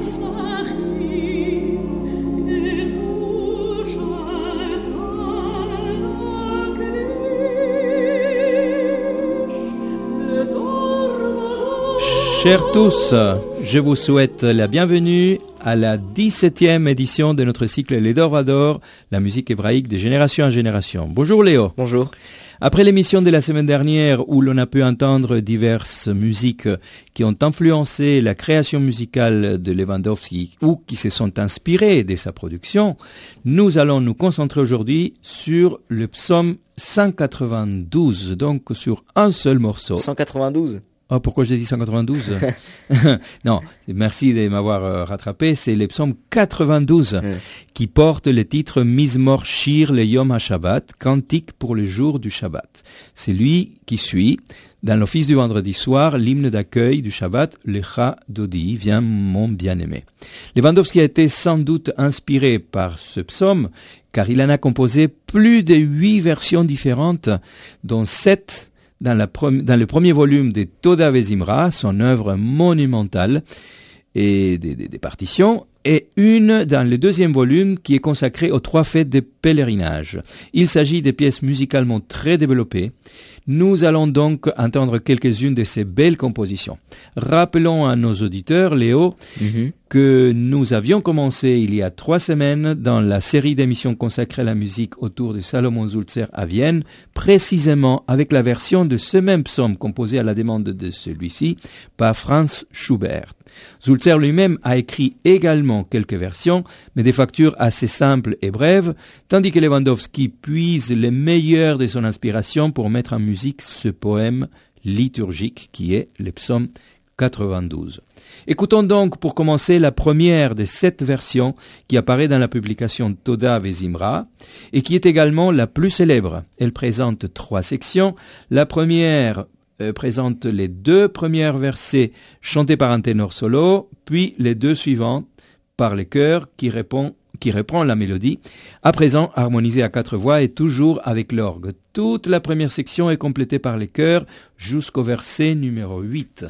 Chers tous, je vous souhaite la bienvenue à la 17e édition de notre cycle Les Dorvadors, la musique hébraïque de génération en génération. Bonjour Léo. Bonjour. Après l'émission de la semaine dernière où l'on a pu entendre diverses musiques qui ont influencé la création musicale de Lewandowski ou qui se sont inspirées de sa production, nous allons nous concentrer aujourd'hui sur le psaume 192, donc sur un seul morceau. 192. Oh, pourquoi j'ai dit 192? Non, merci de m'avoir rattrapé. C'est le psaume 92 qui porte le titre Mizmor Shir le Yom HaShabbat, cantique pour le jour du Shabbat. C'est lui qui suit, dans l'office du vendredi soir, l'hymne d'accueil du Shabbat, Lecha Dodi, viens mon bien-aimé. Lewandowski a été sans doute inspiré par ce psaume, car il en a composé plus de 8 versions différentes, dont 7 dans le premier volume de Toda Vezimra, son œuvre monumentale, et des partitions, et une dans le deuxième volume qui est consacré aux 3 fêtes de pèlerinage. Il s'agit de pièces musicalement très développées. Nous allons donc entendre quelques-unes de ces belles compositions. Rappelons à nos auditeurs, Léo, que nous avions commencé il y a 3 semaines dans la série d'émissions consacrées à la musique autour de Salomon Sulzer à Vienne, précisément avec la version de ce même psaume composé à la demande de celui-ci par Franz Schubert. Sulzer lui-même a écrit également quelques versions, mais des factures assez simples et brèves, tandis que Lewandowski puise le meilleur de son inspiration pour mettre en musique ce poème liturgique qui est le psaume 92. Écoutons donc pour commencer la première de 7 versions qui apparaît dans la publication Toda Vezimra et qui est également la plus célèbre. Elle présente 3 sections. La première présente les 2 premiers versets chantés par un ténor solo, puis les 2 suivants par le chœur qui reprend la mélodie, à présent harmonisée à 4 voix et toujours avec l'orgue. Toute la première section est complétée par les chœurs jusqu'au verset numéro 8.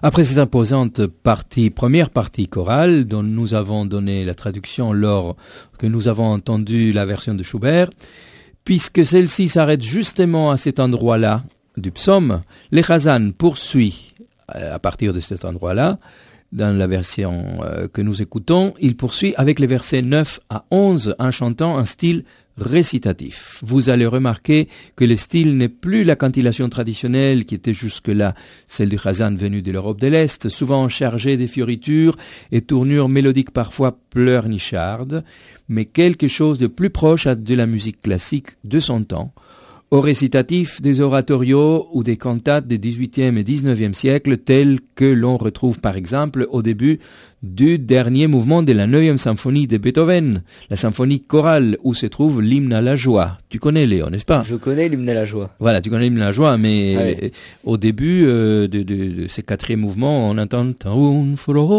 Après cette imposante première partie chorale, dont nous avons donné la traduction lors que nous avons entendu la version de Schubert, puisque celle-ci s'arrête justement à cet endroit-là du psaume, le Chazan poursuit à partir de cet endroit-là, dans la version que nous écoutons, il poursuit avec les versets 9 à 11 en chantant un style récitatif. Vous allez remarquer que le style n'est plus la cantillation traditionnelle qui était jusque-là celle du Chazan venu de l'Europe de l'Est, souvent chargée de fioritures et tournures mélodiques parfois pleurnichardes, mais quelque chose de plus proche de la musique classique de son temps, au récitatif des oratorios ou des cantates des XVIIIe et XIXe siècles tels que l'on retrouve par exemple au début du dernier mouvement de la 9e symphonie de Beethoven, la symphonie chorale où se trouve l'hymne à la joie. Tu connais Léo, n'est-ce pas? Je connais l'hymne à la joie. Voilà, tu connais l'hymne à la joie, mais au début de ce quatrième mouvement, on entend Taun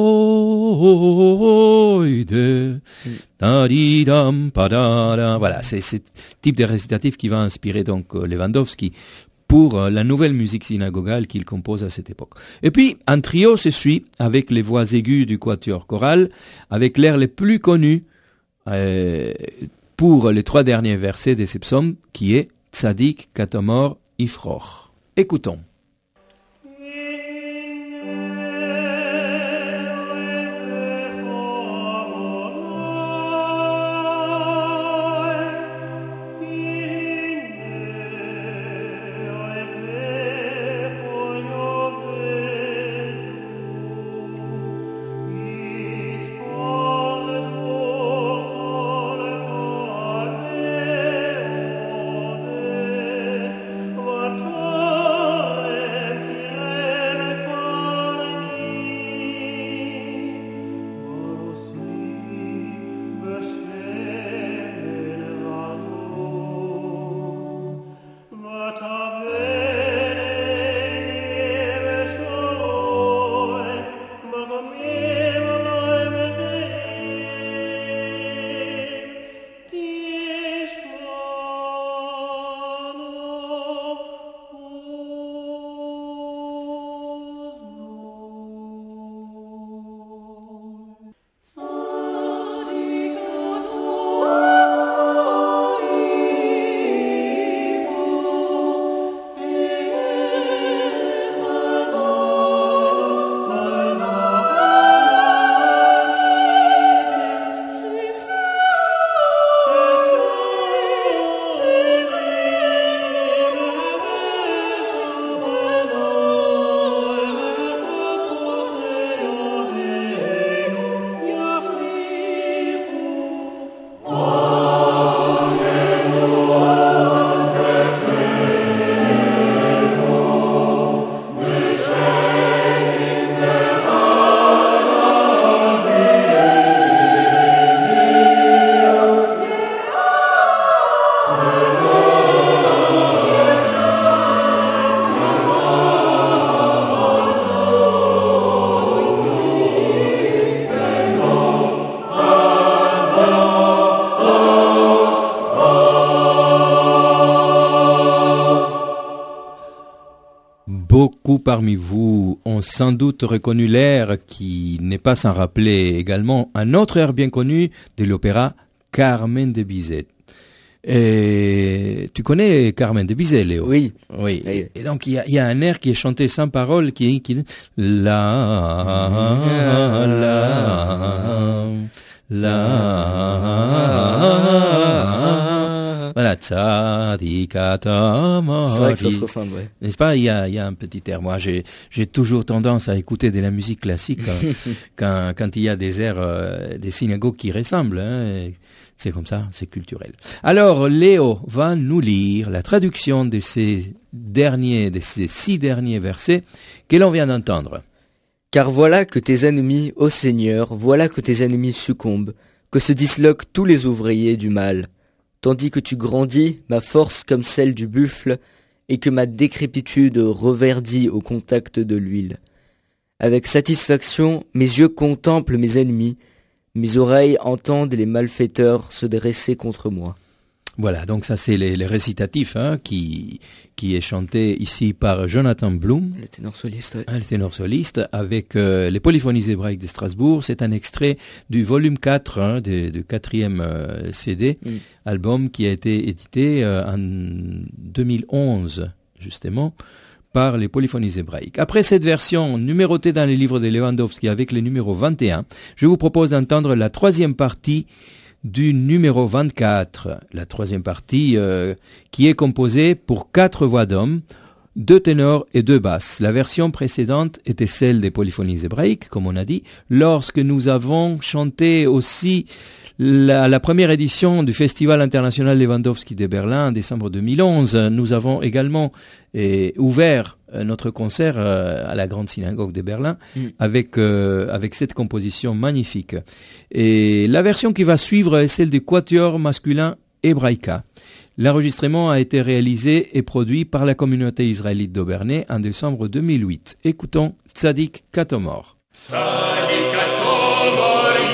Freude. Voilà, c'est ce type de récitatif qui va inspirer donc Lewandowski pour la nouvelle musique synagogale qu'il compose à cette époque. Et puis, un trio se suit avec les voix aiguës du quatuor choral, avec l'air les plus connus pour les 3 derniers versets de ce psaume, qui est Tzadik Katomor Ifroch. Écoutons. Beaucoup parmi vous ont sans doute reconnu l'air qui n'est pas sans rappeler également un autre air bien connu de l'opéra Carmen de Bizet. Et tu connais Carmen de Bizet, Léo? Oui. Oui. Et donc il y a un air qui est chanté sans parole qui voilà, tzadikatamori. C'est vrai que ça se ressemble, ouais. N'est-ce pas? Il y a un petit air. Moi, j'ai toujours tendance à écouter de la musique classique quand il y a des airs des synagogues qui ressemblent. Hein, c'est comme ça, c'est culturel. Alors, Léo va nous lire la traduction de ces 6 derniers versets que l'on vient d'entendre. Car voilà que tes ennemis, ô Seigneur, voilà que tes ennemis succombent, que se disloquent tous les ouvriers du mal. Tandis que tu grandis, ma force comme celle du buffle, et que ma décrépitude reverdit au contact de l'huile. Avec satisfaction, mes yeux contemplent mes ennemis, mes oreilles entendent les malfaiteurs se dresser contre moi. Voilà, donc ça c'est les récitatifs qui est chanté ici par Jonathan Blum. Le ténor soliste, ouais. Le ténor soliste avec les polyphonies hébraïques de Strasbourg. C'est un extrait du volume 4 du 4e CD, album qui a été édité en 2011, justement, par les polyphonies hébraïques. Après cette version numérotée dans les livres de Lewandowski avec le numéro 21, je vous propose d'entendre la troisième partie du numéro 24, la troisième partie qui est composée pour 4 voix d'hommes, 2 ténors et 2 basses. La version précédente était celle des polyphonies hébraïques, comme on a dit. Lorsque nous avons chanté aussi la première édition du Festival international Lewandowski de Berlin en décembre 2011, nous avons également ouvert notre concert à la Grande Synagogue de Berlin avec cette composition magnifique. Et la version qui va suivre est celle du quatuor masculin Hebraïka. L'enregistrement a été réalisé et produit par la communauté israélite d'Obernai en décembre 2008. Écoutons Tzadik Katomor. Tzadik Katomor.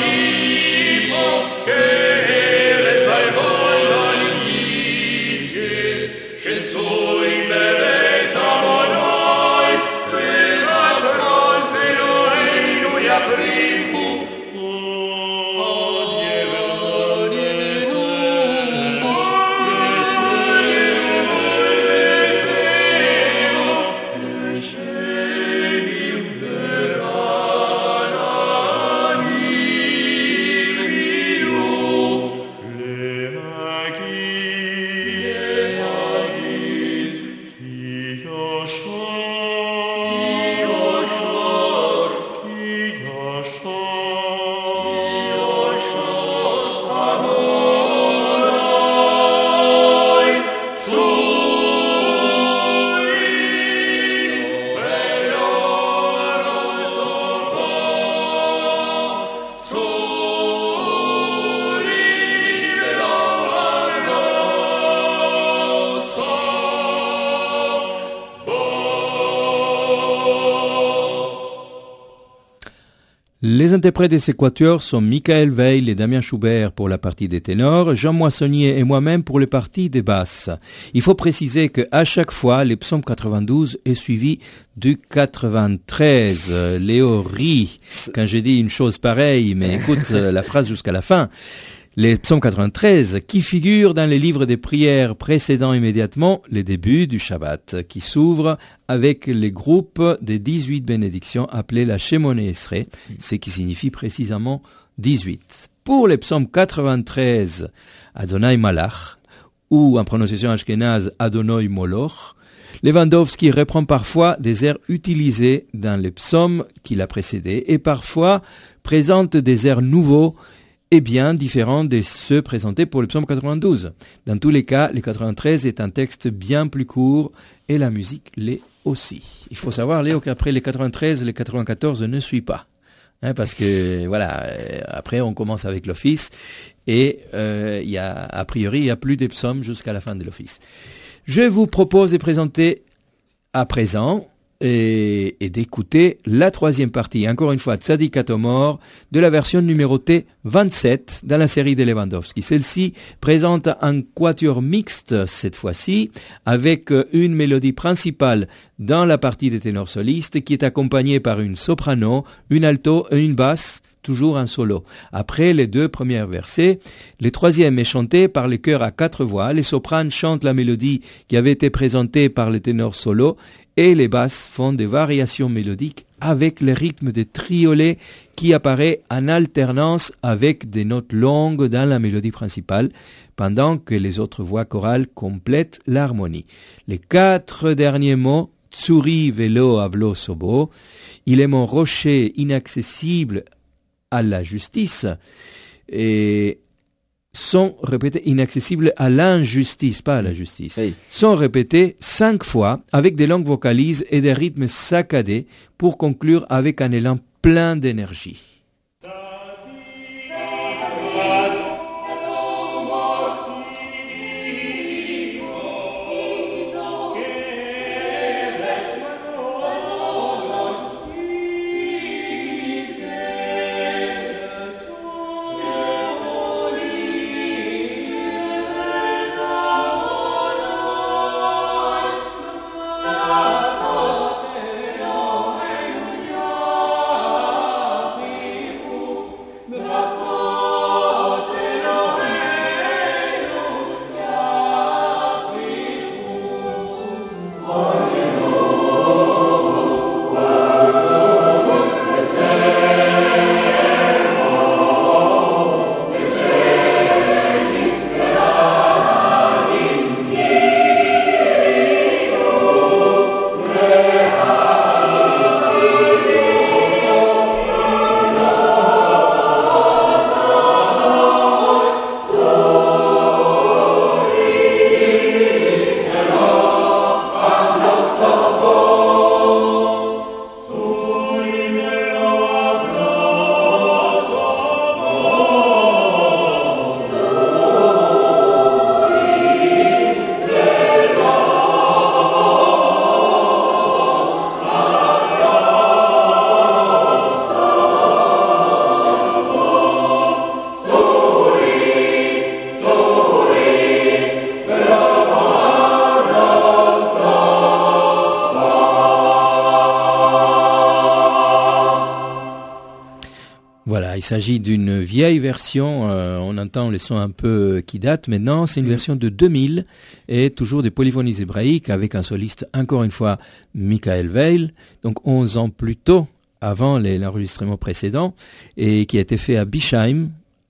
Les interprètes de ces quatuors sont Michael Weil et Damien Schubert pour la partie des ténors, Jean Moissonnier et moi-même pour les parties des basses. Il faut préciser qu'à chaque fois, le psaume 92 est suivi du 93. Léo rit quand j'ai dit une chose pareille, mais écoute la phrase jusqu'à la fin. Les psaumes 93 qui figurent dans les livres des prières précédant immédiatement les débuts du Shabbat, qui s'ouvrent avec les groupes des 18 bénédictions appelées la Shemone Esrei, ce qui signifie précisément 18. Pour les psaumes 93, Adonai Malach, ou en prononciation ashkénaze Adonai Moloch, Lewandowski reprend parfois des airs utilisés dans les psaumes qui l'a précédé et parfois présente des airs nouveaux et bien différents de ceux présentés pour le psaume 92. Dans tous les cas, le 93 est un texte bien plus court et la musique l'est aussi. Il faut savoir, Léo, qu'après les 93, les 94 ne suit pas. Parce que, voilà, après on commence avec l'office et a priori, il n'y a plus de psaumes jusqu'à la fin de l'office. Je vous propose de présenter à présent et d'écouter la troisième partie, encore une fois, Tzadik Katomor, de la version numérotée 27 dans la série de Lewandowski. Celle-ci présente un quatuor mixte cette fois-ci, avec une mélodie principale dans la partie des ténors solistes qui est accompagnée par une soprano, une alto et une basse, toujours en solo. Après les 2 premiers versets, le troisième est chanté par les chœurs à 4 voix. Les sopranes chantent la mélodie qui avait été présentée par les ténors solo et les basses font des variations mélodiques avec le rythme de triolet qui apparaît en alternance avec des notes longues dans la mélodie principale, pendant que les autres voix chorales complètent l'harmonie. Les 4 derniers mots, Tsuri velo avlo sobo, il est mon rocher inaccessible à la justice, et sont répétés, inaccessibles à l'injustice, pas à la justice, oui, sont répétés 5 fois avec des longues vocalises et des rythmes saccadés pour conclure avec un élan plein d'énergie. s'agit d'une vieille version, on entend les sons un peu qui datent maintenant, c'est une version de 2000 et toujours des polyphonies hébraïques avec un soliste, encore une fois, Michael Weil, donc 11 ans plus tôt, avant l'enregistrement précédent, et qui a été fait à Bischheim,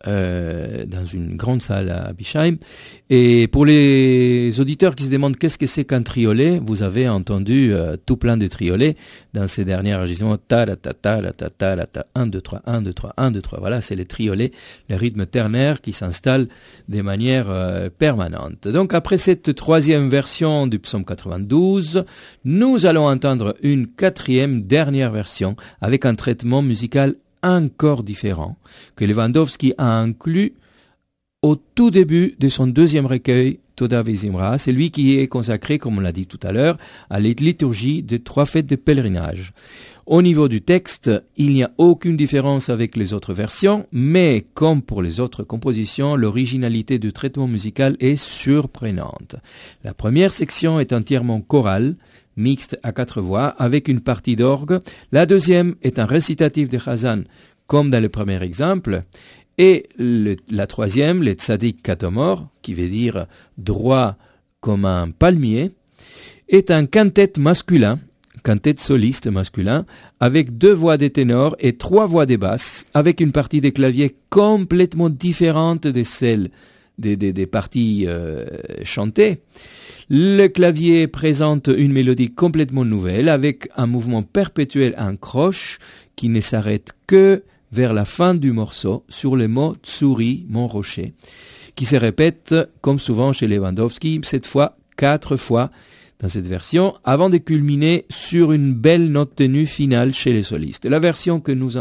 dans une grande salle à Bischheim. Et pour les auditeurs qui se demandent qu'est-ce que c'est qu'un triolet, vous avez entendu tout plein de triolets dans ces derniers enregistrements. Ta la ta ta la ta ta la ta 1 2 3 1 2 3 1 2 3. Voilà, c'est les triolets, le rythme ternaire qui s'installe de manière permanente. Donc après cette troisième version du psaume 92, nous allons entendre une quatrième dernière version avec un traitement musical encore différent que Lewandowski a inclus au tout début de son deuxième recueil, Toda Vezimra. C'est lui qui est consacré, comme on l'a dit tout à l'heure, à la liturgie des 3 fêtes de pèlerinage. Au niveau du texte, il n'y a aucune différence avec les autres versions, mais comme pour les autres compositions, l'originalité du traitement musical est surprenante. La première section est entièrement chorale, mixte à 4 voix, avec une partie d'orgue. La deuxième est un récitatif de Chazan, comme dans le premier exemple. Et la troisième, le Tzadik Katomor, qui veut dire droit comme un palmier, est un quintet masculin, quintet soliste masculin, avec 2 voix des ténors et 3 voix des basses, avec une partie des claviers complètement différente de celle des parties chantées. Le clavier présente une mélodie complètement nouvelle avec un mouvement perpétuel en croche qui ne s'arrête que vers la fin du morceau sur le mot Tsuri, mon rocher, qui se répète comme souvent chez Lewandowski, cette fois 4 fois dans cette version, avant de culminer sur une belle note tenue finale chez les solistes. La version que nous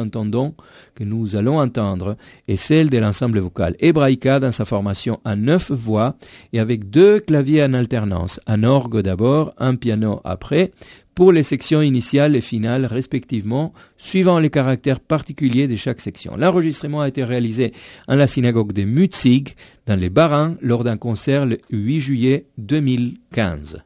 allons entendre, est celle de l'ensemble vocal Hebraïca dans sa formation à 9 voix et avec 2 claviers en alternance, un orgue d'abord, un piano après, pour les sections initiales et finales respectivement, suivant les caractères particuliers de chaque section. L'enregistrement a été réalisé en la synagogue de Mutzig, dans les Bas-Rhin, lors d'un concert le 8 juillet 2015.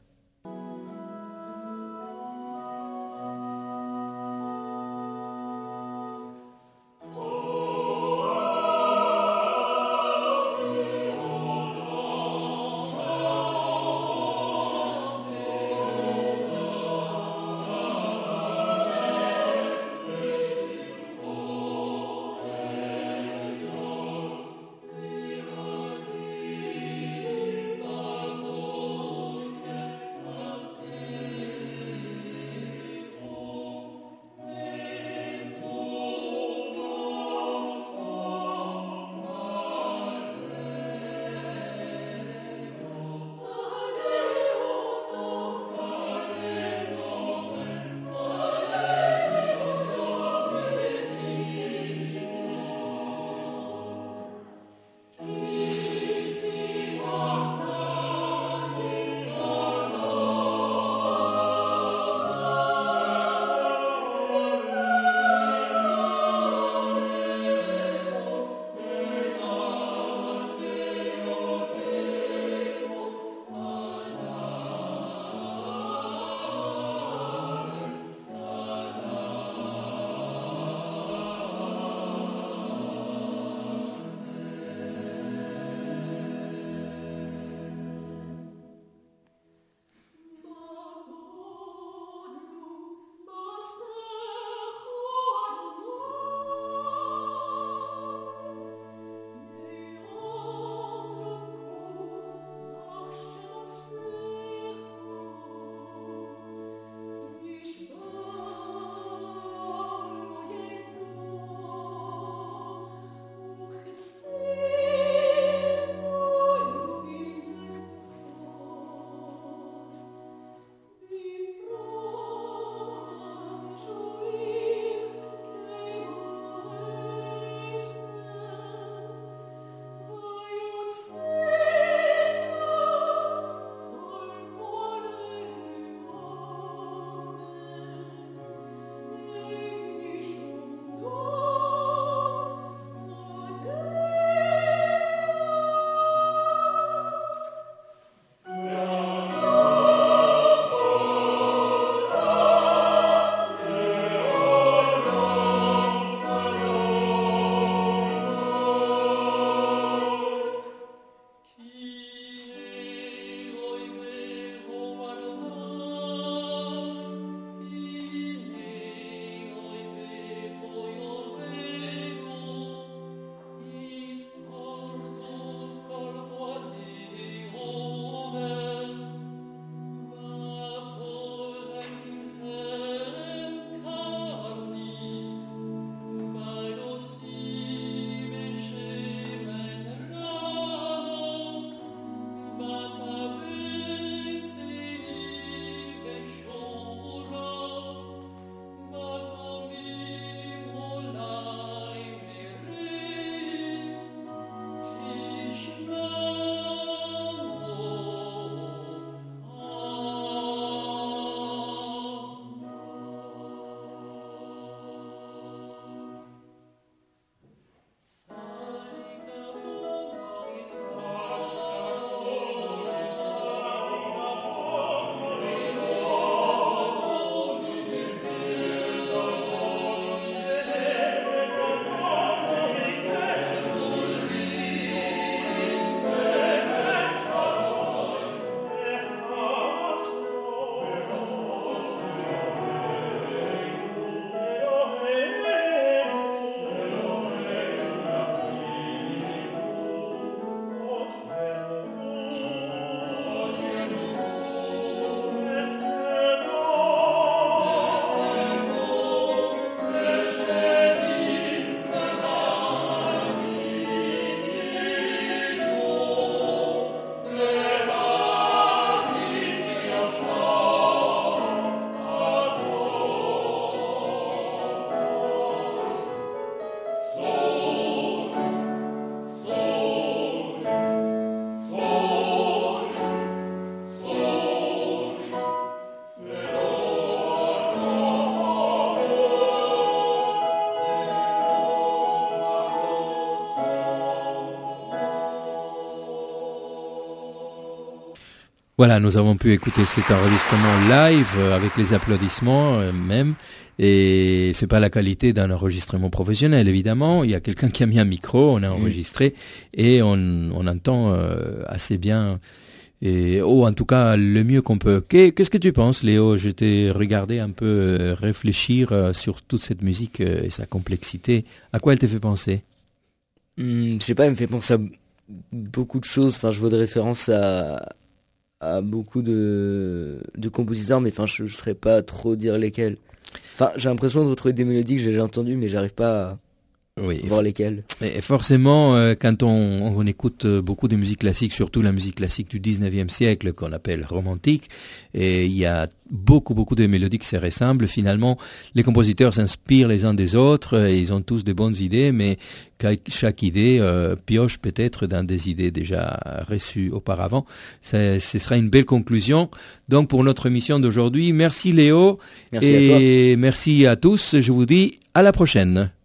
Voilà, nous avons pu écouter cet enregistrement live avec les applaudissements même. Et c'est pas la qualité d'un enregistrement professionnel, évidemment. Il y a quelqu'un qui a mis un micro, on a enregistré et on entend assez bien. Et en tout cas, le mieux qu'on peut. Qu'est-ce que tu penses, Léo? Je t'ai regardé un peu réfléchir sur toute cette musique et sa complexité. À quoi elle te fait penser? Je sais pas, elle me fait penser à beaucoup de choses. Enfin, je vois de référence à beaucoup de compositeurs, mais enfin, je saurais pas trop dire lesquels. Enfin, j'ai l'impression de retrouver des mélodies que j'ai déjà entendues, mais j'arrive pas à voir lesquelles. Et forcément, quand on écoute beaucoup de musique classique, surtout la musique classique du 19e siècle, qu'on appelle romantique, et il y a beaucoup de mélodies qui se ressemblent. Finalement, les compositeurs s'inspirent les uns des autres, et ils ont tous de bonnes idées, mais chaque idée pioche peut-être dans des idées déjà reçues auparavant. Ce sera une belle conclusion. Donc, pour notre émission d'aujourd'hui, merci Léo. Merci à toi. Et merci à tous. Je vous dis à la prochaine.